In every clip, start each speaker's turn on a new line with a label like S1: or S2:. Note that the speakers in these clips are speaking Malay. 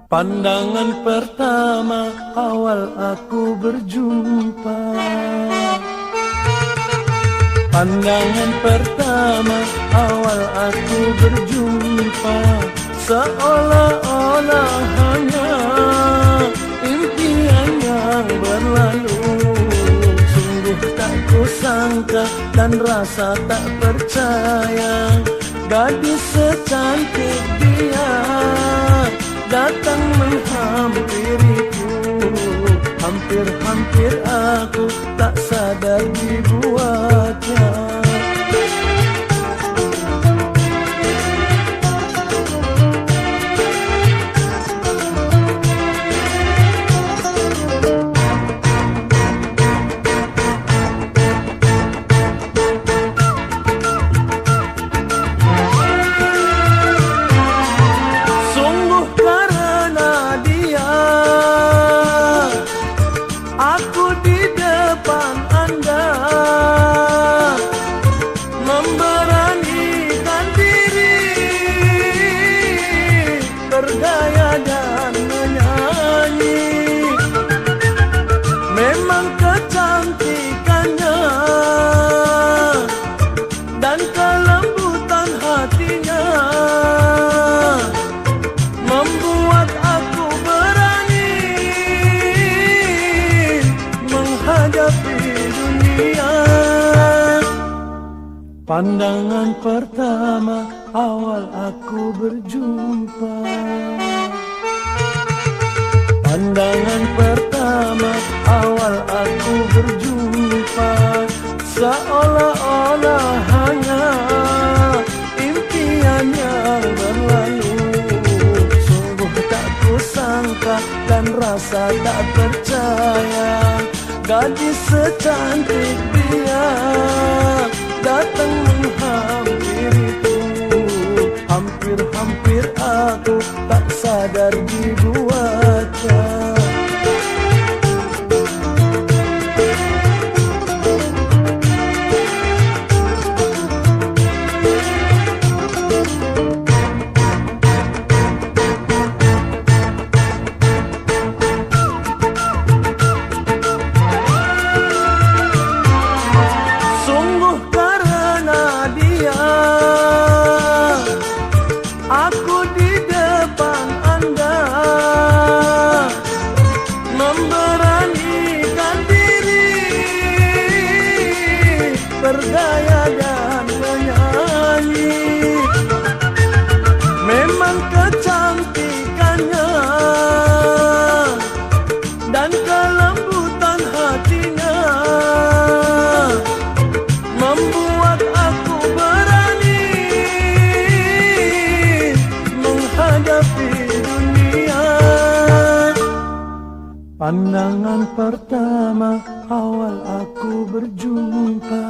S1: Pandangan pertama awal aku berjumpa. Pandangan pertama awal aku berjumpa, seolah-olah hanya impian yang berlalu. Sungguh tak kusangka dan rasa tak percaya, gadis secantik dia datang menghampiriku. Hampir-hampir aku tak sadar dibuatnya. Aku di depan Anda memberanikan diri, bergaya dan menyanyi. Memang kecantikannya dan kelembutan hatinya membuat aku berani menghadapi dunia. Pandangan pertama awal aku berjumpa. Pandangan pertama awal aku berjumpa, seolah-olah hanya impian yang berlalu. Sungguh tak kusangka dan rasa tak percaya, gadis secantik dia datang menghampiriku. Hampir-hampir aku tak sadar dibuatnya. Aku di depan Anda memberanikan diri, bergaya dan menyanyi. Memang kecantikannya dan kelembutan hatinya membuat aku berani menghadapi dunia. Pandangan pertama awal aku berjumpa.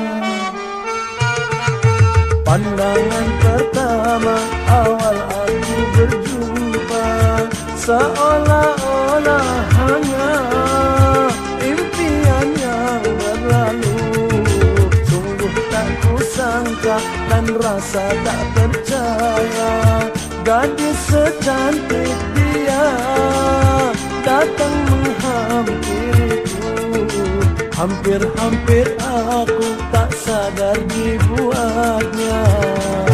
S1: Pandangan pertama awal aku berjumpa, seolah-olah hanya impian yang berlalu. Sungguh tak kusangka dan rasa tak percaya, gadis secantik dia datang menghampiriku. Hampir-hampir aku tak sadar dibuatnya.